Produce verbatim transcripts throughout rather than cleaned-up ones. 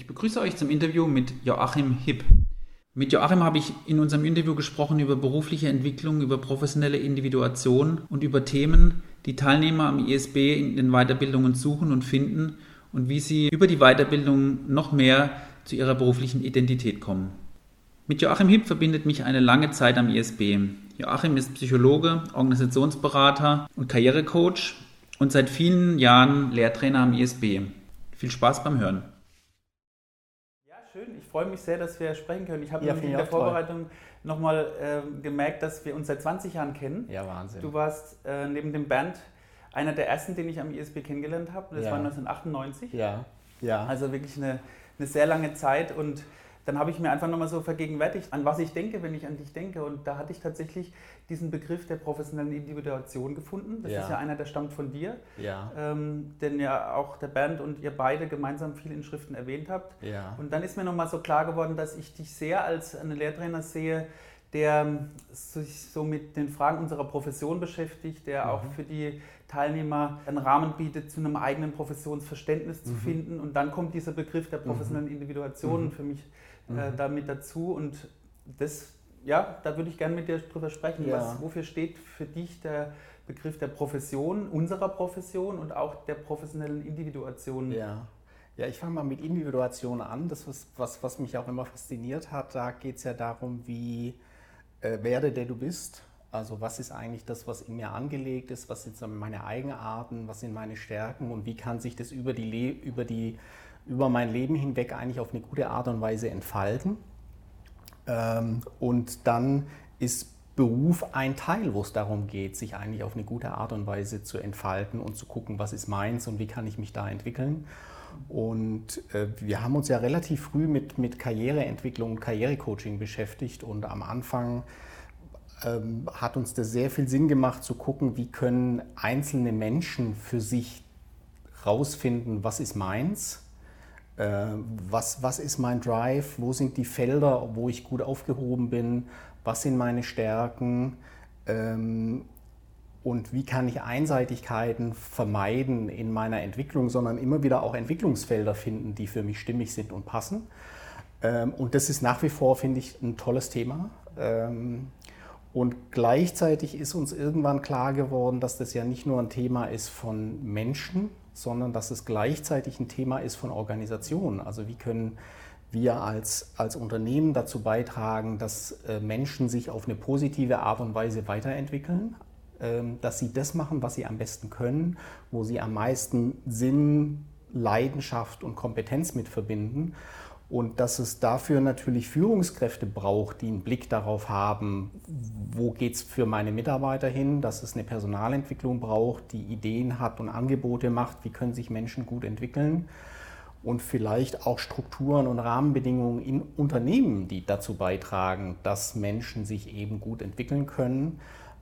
Ich begrüße euch zum Interview mit Joachim Hipp. Mit Joachim habe ich in unserem Interview gesprochen über berufliche Entwicklung, über professionelle Individuation und über Themen, die Teilnehmer am I S B in den Weiterbildungen suchen und finden und wie sie über die Weiterbildung noch mehr zu ihrer beruflichen Identität kommen. Mit Joachim Hipp verbindet mich eine lange Zeit am I S B. Joachim ist Psychologe, Organisationsberater und Karrierecoach und seit vielen Jahren Lehrtrainer am I S B. Viel Spaß beim Hören. Ja, schön. Ich freue mich sehr, dass wir sprechen können. Ich habe Ja, in der Vorbereitung nochmal äh, gemerkt, dass wir uns seit zwanzig Jahren kennen. Ja, Wahnsinn. Du warst äh, neben dem Bernd einer der ersten, den ich am I S B kennengelernt habe. Das Ja. war neunzehnhundertachtundneunzig. Ja, ja. Also wirklich eine, eine sehr lange Zeit. Und dann habe ich mir einfach nochmal so vergegenwärtigt, an was ich denke, wenn ich an dich denke. Und da hatte ich tatsächlich diesen Begriff der professionellen Individuation gefunden. Das Ja. ist ja einer, der stammt von dir. Ja. Ähm, den ja auch der Bernd und ihr beide gemeinsam viel in Schriften erwähnt habt. Ja. Und dann ist mir nochmal so klar geworden, dass ich dich sehr als einen Lehrtrainer sehe, der sich so mit den Fragen unserer Profession beschäftigt, der Mhm. auch für die Teilnehmer einen Rahmen bietet, zu einem eigenen Professionsverständnis zu Mhm. finden. Und dann kommt dieser Begriff der professionellen Individuation Mhm. für mich Mhm. äh, damit dazu. Und das, ja, da würde ich gerne mit dir drüber sprechen. Ja. Was, wofür steht für dich der Begriff der Profession, unserer Profession und auch der professionellen Individuation? Ja. Ja, ich fange mal mit Individuation an. Das, was, was, was mich auch immer fasziniert hat, da geht es ja darum, wie äh, werde der du bist. Also was ist eigentlich das, was in mir angelegt ist, was sind meine Eigenarten, was sind meine Stärken und wie kann sich das über, die Le über, die, über mein Leben hinweg eigentlich auf eine gute Art und Weise entfalten. Ähm, und dann ist Beruf ein Teil, wo es darum geht, sich eigentlich auf eine gute Art und Weise zu entfalten und zu gucken, was ist meins und wie kann ich mich da entwickeln. Und äh, wir haben uns ja relativ früh mit, mit Karriereentwicklung und Karrierecoaching beschäftigt und am Anfang ähm, hat uns das sehr viel Sinn gemacht zu gucken, wie können einzelne Menschen für sich rausfinden, was ist meins, äh, was, was ist mein Drive, wo sind die Felder, wo ich gut aufgehoben bin, was sind meine Stärken, ähm, und wie kann ich Einseitigkeiten vermeiden in meiner Entwicklung, sondern immer wieder auch Entwicklungsfelder finden, die für mich stimmig sind und passen. Und das ist nach wie vor, finde ich, ein tolles Thema. Und gleichzeitig ist uns irgendwann klar geworden, dass das ja nicht nur ein Thema ist von Menschen, sondern dass es gleichzeitig ein Thema ist von Organisationen. Also wie können wir als, als Unternehmen dazu beitragen, dass Menschen sich auf eine positive Art und Weise weiterentwickeln, dass sie das machen, was sie am besten können, wo sie am meisten Sinn, Leidenschaft und Kompetenz mit verbinden. Und dass es dafür natürlich Führungskräfte braucht, die einen Blick darauf haben, wo geht es für meine Mitarbeiter hin, dass es eine Personalentwicklung braucht, die Ideen hat und Angebote macht, wie können sich Menschen gut entwickeln. Und vielleicht auch Strukturen und Rahmenbedingungen in Unternehmen, die dazu beitragen, dass Menschen sich eben gut entwickeln können.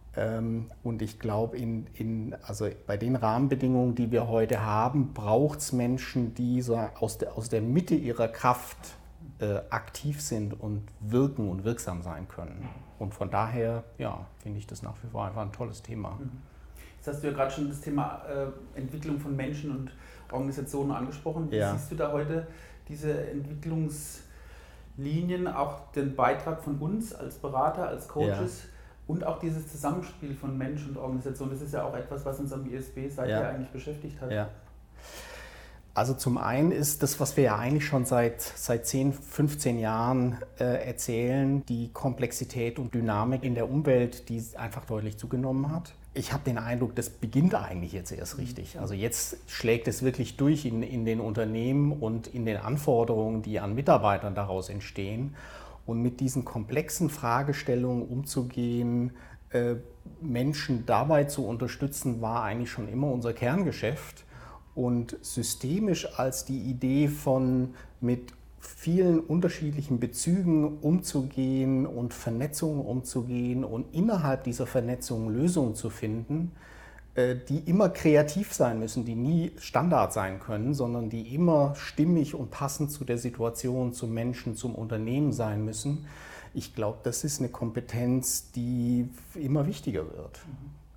Und ich glaube, in, in, also bei den Rahmenbedingungen, die wir heute haben, braucht es Menschen, die so aus, der, aus der Mitte ihrer Kraft äh, aktiv sind und wirken und wirksam sein können. Und von daher, ja, finde ich das nach wie vor einfach ein tolles Thema. Jetzt hast du ja gerade schon das Thema äh, Entwicklung von Menschen und Organisationen angesprochen. Wie Ja. siehst du da heute diese Entwicklungslinien, auch den Beitrag von uns als Berater, als Coaches? Ja. Und auch dieses Zusammenspiel von Mensch und Organisation, das ist ja auch etwas, was uns am I S B seither ja. eigentlich beschäftigt hat. Ja. Also zum einen ist das, was wir ja eigentlich schon seit, seit zehn, fünfzehn Jahren äh, erzählen, die Komplexität und Dynamik in der Umwelt, die einfach deutlich zugenommen hat. Ich habe den Eindruck, das beginnt eigentlich jetzt erst richtig. Also jetzt schlägt es wirklich durch in, in den Unternehmen und in den Anforderungen, die an Mitarbeitern daraus entstehen. Und mit diesen komplexen Fragestellungen umzugehen, äh, Menschen dabei zu unterstützen, war eigentlich schon immer unser Kerngeschäft. Und systemisch als die Idee von mit vielen unterschiedlichen Bezügen umzugehen und Vernetzungen umzugehen und innerhalb dieser Vernetzung Lösungen zu finden, äh, die immer kreativ sein müssen, die nie Standard sein können, sondern die immer stimmig und passend zu der Situation, zum Menschen, zum Unternehmen sein müssen. Ich glaube, das ist eine Kompetenz, die immer wichtiger wird.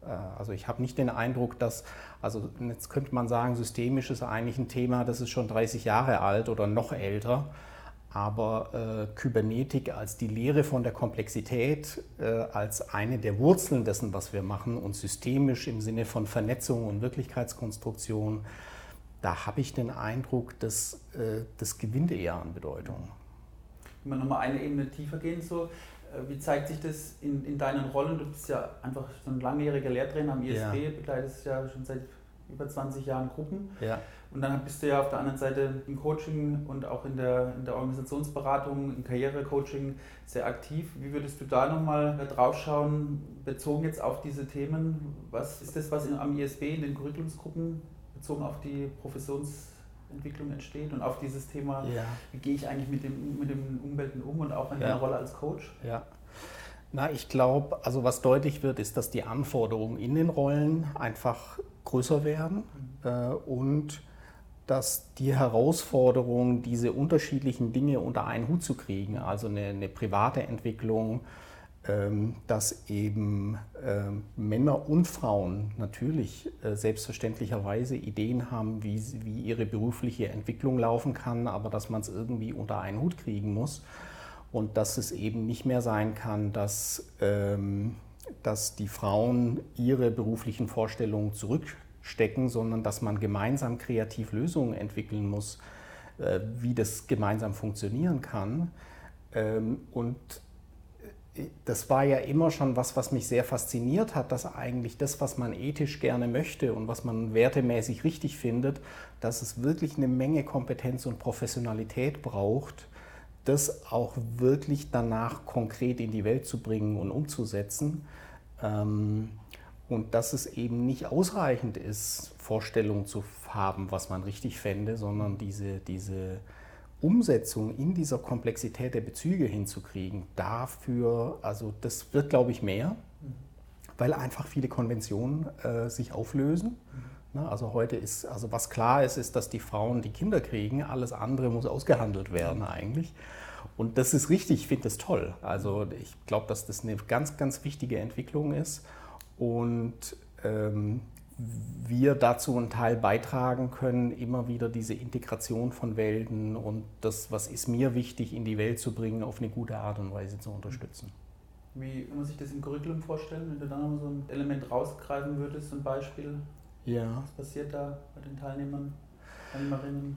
Also ich habe nicht den Eindruck, dass, also jetzt könnte man sagen, systemisch ist eigentlich ein Thema, das ist schon dreißig Jahre alt oder noch älter. Aber äh, Kybernetik als die Lehre von der Komplexität, äh, als eine der Wurzeln dessen, was wir machen, und systemisch im Sinne von Vernetzung und Wirklichkeitskonstruktion, da habe ich den Eindruck, dass äh, das gewinnt eher an Bedeutung. Wenn wir nochmal eine Ebene tiefer gehen, so, äh, wie zeigt sich das in, in deinen Rollen? Du bist ja einfach so ein langjähriger Lehrtrainer am I S B, ja. Begleitest ja schon seit über zwanzig Jahren Gruppen. Ja. Und dann bist du ja auf der anderen Seite im Coaching und auch in der, in der Organisationsberatung, im Karrierecoaching sehr aktiv. Wie würdest du da nochmal drauf schauen, bezogen jetzt auf diese Themen? Was ist das, was am I S B in den Curriculumsgruppen bezogen auf die Professionsentwicklung entsteht und auf dieses Thema, ja. Wie gehe ich eigentlich mit, dem, mit den Umwelten um und auch in ja. deiner Rolle als Coach? Ja. Na, ich glaube, also was deutlich wird, ist, dass die Anforderungen in den Rollen einfach größer werden mhm. äh, und dass die Herausforderung, diese unterschiedlichen Dinge unter einen Hut zu kriegen, also eine, eine private Entwicklung, ähm, dass eben ähm, Männer und Frauen natürlich äh, selbstverständlicherweise Ideen haben, wie, wie ihre berufliche Entwicklung laufen kann, aber dass man es irgendwie unter einen Hut kriegen muss und dass es eben nicht mehr sein kann, dass, ähm, dass die Frauen ihre beruflichen Vorstellungen zurück stecken, sondern dass man gemeinsam kreativ Lösungen entwickeln muss, äh, wie das gemeinsam funktionieren kann. Ähm, und das war ja immer schon was, was mich sehr fasziniert hat, dass eigentlich das, was man ethisch gerne möchte und was man wertemäßig richtig findet, dass es wirklich eine Menge Kompetenz und Professionalität braucht, das auch wirklich danach konkret in die Welt zu bringen und umzusetzen. Ähm, Und dass es eben nicht ausreichend ist, Vorstellungen zu haben, was man richtig fände, sondern diese, diese Umsetzung in dieser Komplexität der Bezüge hinzukriegen, dafür, also das wird, glaube ich, mehr, weil einfach viele Konventionen äh, sich auflösen. Na, also heute ist, also was klar ist, ist, dass die Frauen die Kinder kriegen, alles andere muss ausgehandelt werden eigentlich. Und das ist richtig, ich finde das toll. Also ich glaube, dass das eine ganz, ganz wichtige Entwicklung ist. Und ähm, wir dazu einen Teil beitragen können, immer wieder diese Integration von Welten und das, was ist mir wichtig, in die Welt zu bringen, auf eine gute Art und Weise zu unterstützen. Wie muss ich das im Curriculum vorstellen, wenn du da noch so ein Element rausgreifen würdest, so ein Beispiel? Ja. Was passiert da bei den Teilnehmern, Teilnehmerinnen?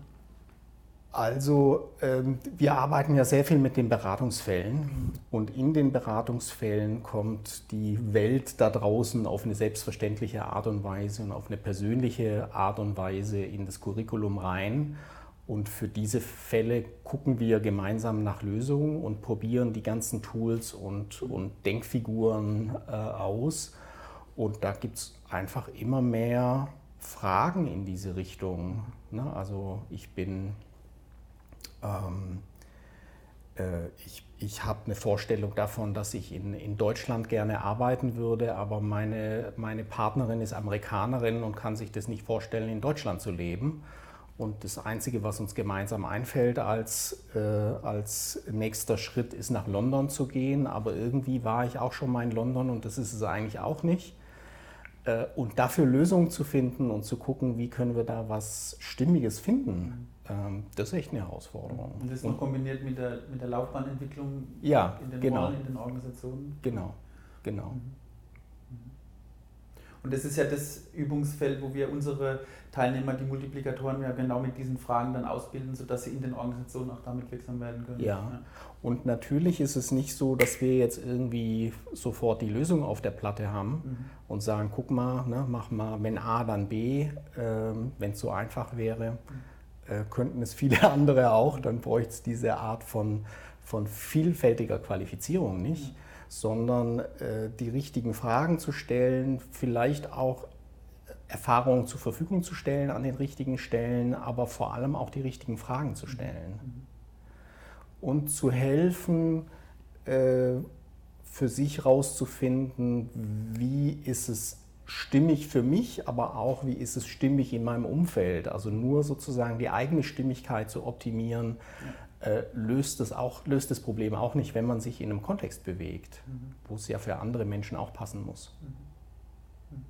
Also ähm, wir arbeiten ja sehr viel mit den Beratungsfällen und in den Beratungsfällen kommt die Welt da draußen auf eine selbstverständliche Art und Weise und auf eine persönliche Art und Weise in das Curriculum rein. Und für diese Fälle gucken wir gemeinsam nach Lösungen und probieren die ganzen Tools und, und Denkfiguren äh, aus. Und da gibt es einfach immer mehr Fragen in diese Richtung. Ne? Also ich bin... Ähm, äh, ich ich habe eine Vorstellung davon, dass ich in, in Deutschland gerne arbeiten würde, aber meine, meine Partnerin ist Amerikanerin und kann sich das nicht vorstellen, in Deutschland zu leben. Und das Einzige, was uns gemeinsam einfällt als, äh, als nächster Schritt, ist nach London zu gehen. Aber irgendwie war ich auch schon mal in London und das ist es eigentlich auch nicht. Äh, und dafür Lösungen zu finden und zu gucken, wie können wir da was Stimmiges finden, ähm, das ist echt eine Herausforderung. Und das noch kombiniert mit der, mit der Laufbahnentwicklung ja, in den genau. Rollen, in den Organisationen? Genau, genau. Mhm. Und das ist ja das Übungsfeld, wo wir unsere Teilnehmer, die Multiplikatoren, ja genau mit diesen Fragen dann ausbilden, sodass sie in den Organisationen auch damit wirksam werden können. Ja. ja, und natürlich ist es nicht so, dass wir jetzt irgendwie sofort die Lösung auf der Platte haben mhm. und sagen, guck mal, ne, mach mal, wenn A, dann B, äh, wenn es so einfach wäre, mhm. äh, könnten es viele andere auch, dann bräuchte es diese Art von, von vielfältiger Qualifizierung nicht. Mhm. sondern äh, die richtigen Fragen zu stellen, vielleicht auch Erfahrungen zur Verfügung zu stellen an den richtigen Stellen, aber vor allem auch die richtigen Fragen zu stellen. Mhm. Und zu helfen, äh, für sich rauszufinden, wie ist es stimmig für mich, aber auch wie ist es stimmig in meinem Umfeld. Also nur sozusagen die eigene Stimmigkeit zu optimieren, ja. Löst das, auch, löst das Problem auch nicht, wenn man sich in einem Kontext bewegt, mhm. wo es ja für andere Menschen auch passen muss. Mhm.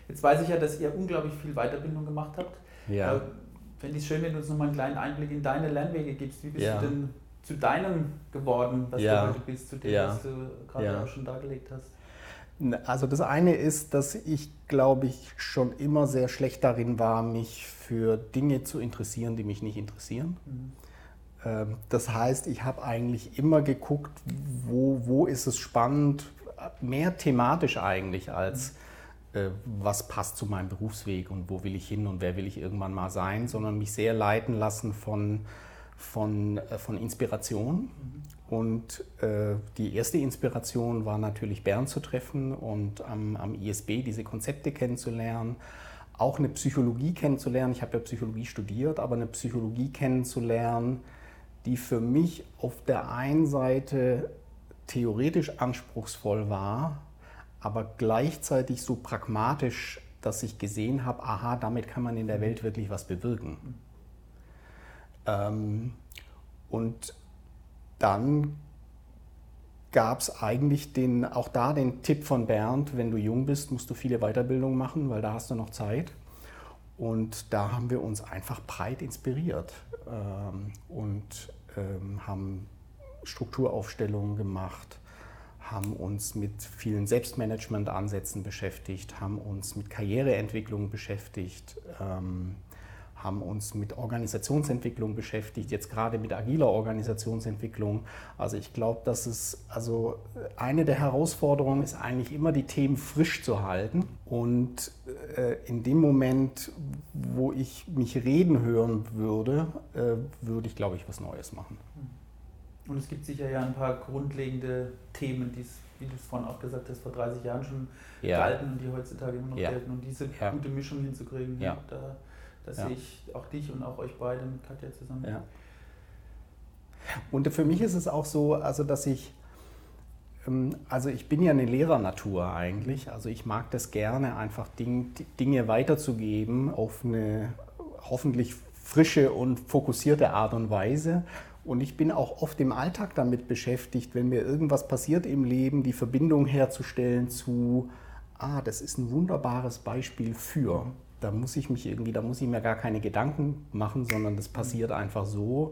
Jetzt weiß ich ja, dass ihr unglaublich viel Weiterbildung gemacht habt. Ja. Äh, Fände ich es schön, wenn du uns nochmal einen kleinen Einblick in deine Lernwege gibst. Wie bist ja. du denn zu deinem geworden, was ja. du heute bist, zu dem, ja. was du gerade ja. auch schon dargelegt hast? Also das eine ist, dass ich, glaube ich, schon immer sehr schlecht darin war, mich für Dinge zu interessieren, die mich nicht interessieren. Mhm. Das heißt, ich habe eigentlich immer geguckt, wo, wo ist es spannend, mehr thematisch eigentlich als mhm. was passt zu meinem Berufsweg und wo will ich hin und wer will ich irgendwann mal sein, sondern mich sehr leiten lassen von, von, von Inspiration. Mhm. Und äh, die erste Inspiration war natürlich Bernd zu treffen und am, am I S B diese Konzepte kennenzulernen, auch eine Psychologie kennenzulernen. Ich habe ja Psychologie studiert, aber eine Psychologie kennenzulernen, die für mich auf der einen Seite theoretisch anspruchsvoll war, aber gleichzeitig so pragmatisch, dass ich gesehen habe, aha, damit kann man in der Welt wirklich was bewirken. Ähm, und dann gab es eigentlich den, auch da den Tipp von Bernd, wenn du jung bist, musst du viele Weiterbildungen machen, weil da hast du noch Zeit. Und da haben wir uns einfach breit inspiriert ähm, und ähm, haben Strukturaufstellungen gemacht, haben uns mit vielen Selbstmanagement-Ansätzen beschäftigt, haben uns mit Karriereentwicklung beschäftigt, ähm, haben uns mit Organisationsentwicklung beschäftigt, jetzt gerade mit agiler Organisationsentwicklung. Also ich glaube, dass es, also eine der Herausforderungen ist eigentlich immer, die Themen frisch zu halten. Und äh, in dem Moment, wo ich mich reden hören würde, äh, würde ich, glaube ich, was Neues machen. Und es gibt sicher ja ein paar grundlegende Themen, die es, wie du es vorhin auch gesagt hast, vor dreißig Jahren schon ja. galten und die heutzutage immer noch ja. gelten. Und diese ja. gute Mischung hinzukriegen, ja. da, da ja. sehe ich auch dich und auch euch beide mit Katja zusammen. Ja. Und für mich ist es auch so, also dass ich, also ich bin ja eine Lehrernatur eigentlich, also ich mag das gerne, einfach Ding, Dinge weiterzugeben auf eine hoffentlich frische und fokussierte Art und Weise. Und ich bin auch oft im Alltag damit beschäftigt, wenn mir irgendwas passiert im Leben, die Verbindung herzustellen zu, ah, das ist ein wunderbares Beispiel für. Da muss ich mich irgendwie, da muss ich mir gar keine Gedanken machen, sondern das passiert einfach so.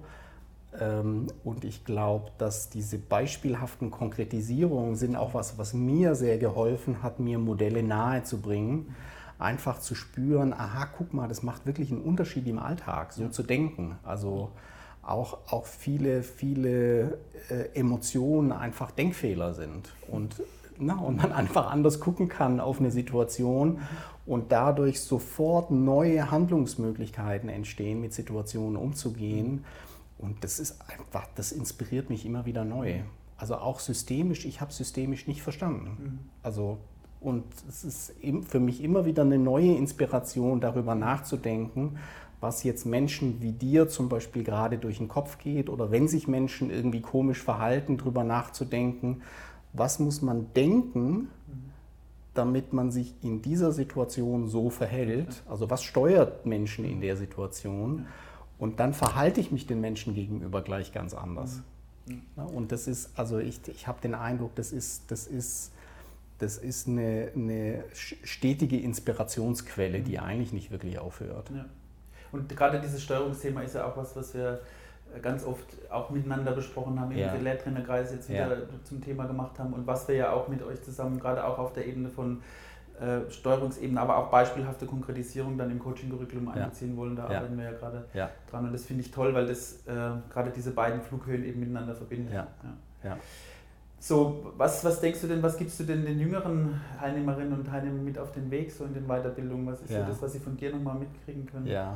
Und ich glaube, dass diese beispielhaften Konkretisierungen sind auch was, was mir sehr geholfen hat, mir Modelle nahezubringen. Einfach zu spüren, aha, guck mal, das macht wirklich einen Unterschied im Alltag, so zu denken. Also auch, auch viele, viele äh, Emotionen einfach Denkfehler sind und, na, und man einfach anders gucken kann auf eine Situation und dadurch sofort neue Handlungsmöglichkeiten entstehen, mit Situationen umzugehen. Und das ist einfach, das inspiriert mich immer wieder neu. Also auch systemisch, ich habe systemisch nicht verstanden. Also, und es ist für mich immer wieder eine neue Inspiration, darüber nachzudenken, was jetzt Menschen wie dir zum Beispiel gerade durch den Kopf geht oder wenn sich Menschen irgendwie komisch verhalten, darüber nachzudenken, was muss man denken, damit man sich in dieser Situation so verhält. Also was steuert Menschen in der Situation? Und dann verhalte ich mich den Menschen gegenüber gleich ganz anders. Ja, und das ist, also ich, ich habe den Eindruck, das ist, das ist, das ist eine, eine stetige Inspirationsquelle, die eigentlich nicht wirklich aufhört. Ja. Und gerade dieses Steuerungsthema ist ja auch was, was wir ganz oft auch miteinander besprochen haben, ja. im Lehrtrainerkreis jetzt wieder ja. zum Thema gemacht haben und was wir ja auch mit euch zusammen, gerade auch auf der Ebene von äh, Steuerungsebene, aber auch beispielhafte Konkretisierung dann im Coaching-Curriculum einbeziehen ja. wollen, da ja. arbeiten wir ja gerade ja. dran und das finde ich toll, weil das äh, gerade diese beiden Flughöhen eben miteinander verbindet. Ja. Ja. Ja. So, was, was denkst du denn, was gibst du denn den jüngeren Teilnehmerinnen und Teilnehmern mit auf den Weg, so in den Weiterbildungen? Was ist ja. so das, was sie von dir nochmal mitkriegen können? Ja.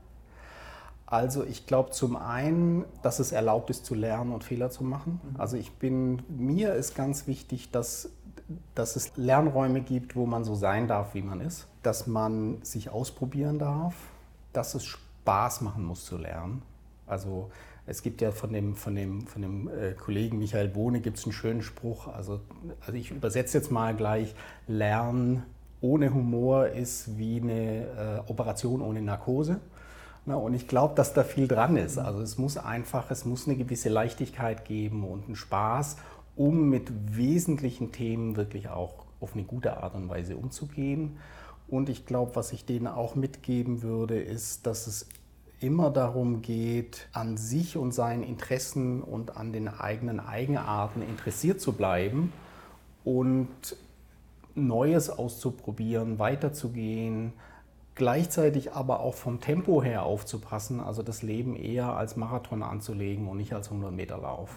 Also ich glaube zum einen, dass es erlaubt ist zu lernen und Fehler zu machen. Mhm. Also ich bin, mir ist ganz wichtig, dass, dass es Lernräume gibt, wo man so sein darf, wie man ist. Dass man sich ausprobieren darf, dass es Spaß machen muss zu lernen. Also es gibt ja von dem, von dem, von dem äh, Kollegen Michael Bohne gibt es einen schönen Spruch, also, also ich übersetze jetzt mal gleich, Lernen ohne Humor ist wie eine äh, Operation ohne Narkose. Na, und ich glaube, dass da viel dran ist. Also es muss einfach, es muss eine gewisse Leichtigkeit geben und einen Spaß, um mit wesentlichen Themen wirklich auch auf eine gute Art und Weise umzugehen. Und ich glaube, was ich denen auch mitgeben würde, ist, dass es immer darum geht, an sich und seinen Interessen und an den eigenen Eigenarten interessiert zu bleiben und Neues auszuprobieren, weiterzugehen, gleichzeitig aber auch vom Tempo her aufzupassen, also das Leben eher als Marathon anzulegen und nicht als hundert Meter Lauf.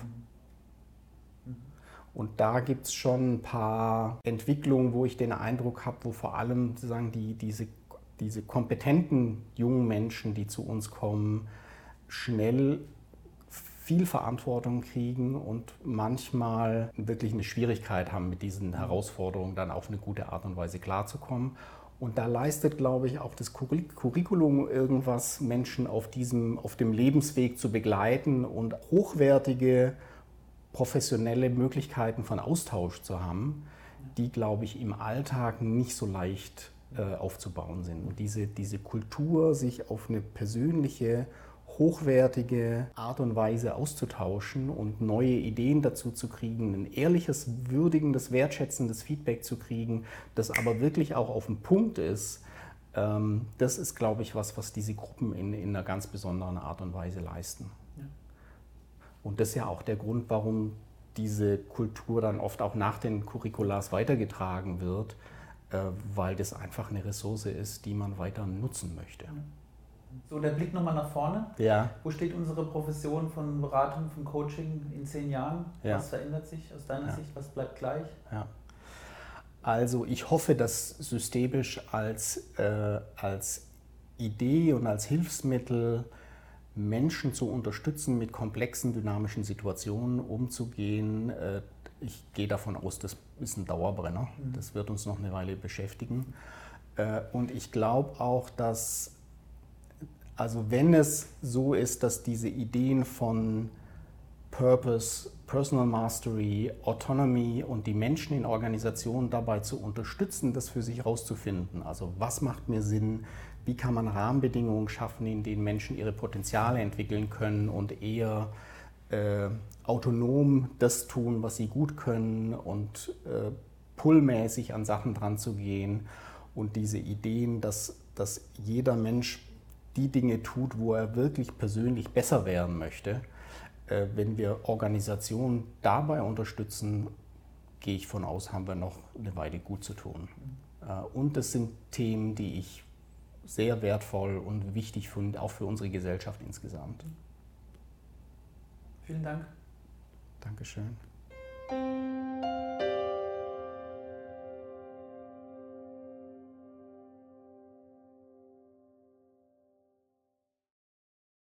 Und da gibt es schon ein paar Entwicklungen, wo ich den Eindruck habe, wo vor allem sozusagen die, diese, diese kompetenten jungen Menschen, die zu uns kommen, schnell viel Verantwortung kriegen und manchmal wirklich eine Schwierigkeit haben, mit diesen Herausforderungen dann auf eine gute Art und Weise klarzukommen. Und da leistet, glaube ich, auch das Curriculum irgendwas, Menschen auf, diesem, auf dem Lebensweg zu begleiten und hochwertige professionelle Möglichkeiten von Austausch zu haben, die, glaube ich, im Alltag nicht so leicht äh, aufzubauen sind. Und diese, diese Kultur, sich auf eine persönliche, hochwertige Art und Weise auszutauschen und neue Ideen dazu zu kriegen, ein ehrliches, würdigendes, wertschätzendes Feedback zu kriegen, das aber wirklich auch auf dem Punkt ist, ähm, das ist, glaube ich, was, was diese Gruppen in, in einer ganz besonderen Art und Weise leisten. Und das ist ja auch der Grund, warum diese Kultur dann oft auch nach den Curriculars weitergetragen wird, äh, weil das einfach eine Ressource ist, die man weiter nutzen möchte. So, der Blick nochmal nach vorne. Ja. Wo steht unsere Profession von Beratung, von Coaching in zehn Jahren? Ja. Was verändert sich aus deiner Ja. Sicht? Was bleibt gleich? Ja. Also ich hoffe, dass systemisch als, äh, als Idee und als Hilfsmittel Menschen zu unterstützen, mit komplexen, dynamischen Situationen umzugehen. Ich gehe davon aus, das ist ein Dauerbrenner. Das wird uns noch eine Weile beschäftigen. Und ich glaube auch, dass, also wenn es so ist, dass diese Ideen von Purpose, Personal Mastery, Autonomy und die Menschen in Organisationen dabei zu unterstützen, das für sich herauszufinden. Also was macht mir Sinn? Wie kann man Rahmenbedingungen schaffen, in denen Menschen ihre Potenziale entwickeln können und eher äh, autonom das tun, was sie gut können und äh, pullmäßig an Sachen dran zu gehen und diese Ideen, dass, dass jeder Mensch die Dinge tut, wo er wirklich persönlich besser werden möchte. Äh, wenn wir Organisationen dabei unterstützen, gehe ich von aus, haben wir noch eine Weile gut zu tun. Äh, und das sind Themen, die ich sehr wertvoll und wichtig finde, auch für unsere Gesellschaft insgesamt. Vielen Dank. Dankeschön.